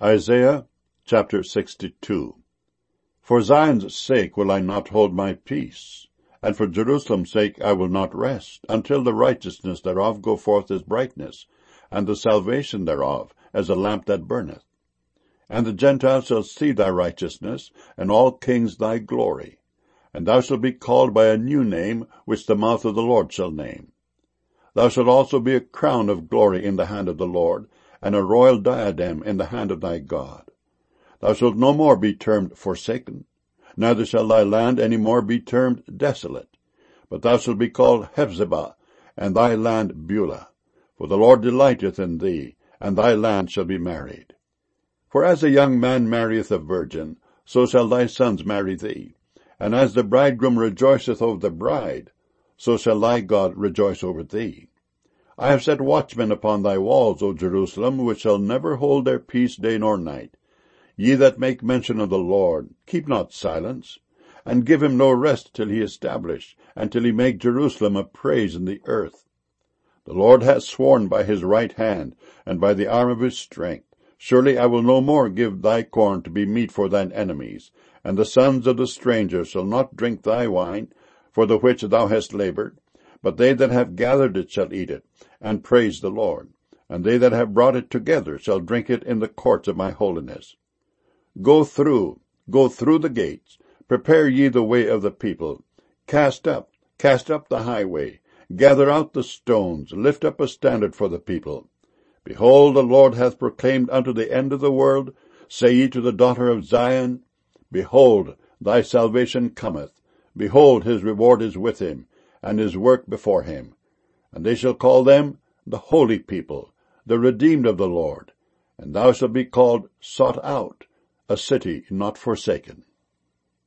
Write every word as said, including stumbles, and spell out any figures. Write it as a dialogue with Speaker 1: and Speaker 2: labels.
Speaker 1: Isaiah chapter sixty-two. For Zion's sake will I not hold my peace, and for Jerusalem's sake I will not rest, until the righteousness thereof go forth as brightness, and the salvation thereof as a lamp that burneth. And the Gentiles shall see thy righteousness, and all kings thy glory. And thou shalt be called by a new name, which the mouth of the Lord shall name. Thou shalt also be a crown of glory in the hand of the Lord, and a royal diadem in the hand of thy God. Thou shalt no more be termed forsaken, neither shall thy land any more be termed desolate. But thou shalt be called Hephzibah, and thy land Beulah. For the Lord delighteth in thee, and thy land shall be married. For as a young man marrieth a virgin, so shall thy sons marry thee. And as the bridegroom rejoiceth over the bride, so shall thy God rejoice over thee. I have set watchmen upon thy walls, O Jerusalem, which shall never hold their peace day nor night. Ye that make mention of the Lord, keep not silence, and give him no rest till he establish, and till he make Jerusalem a praise in the earth. The Lord hath sworn by his right hand, and by the arm of his strength, surely I will no more give thy corn to be meat for thine enemies, and the sons of the stranger shall not drink thy wine, for the which thou hast labored, but they that have gathered it shall eat it, and praise the Lord. And they that have brought it together shall drink it in the courts of my holiness. Go through, go through the gates, prepare ye the way of the people. Cast up, cast up the highway, gather out the stones, lift up a standard for the people. Behold, the Lord hath proclaimed unto the end of the world, say ye to the daughter of Zion, Behold, thy salvation cometh. Behold, his reward is with him, and his work before him. And they shall call them the holy people, the redeemed of the Lord. And thou shalt be called sought out, a city not forsaken.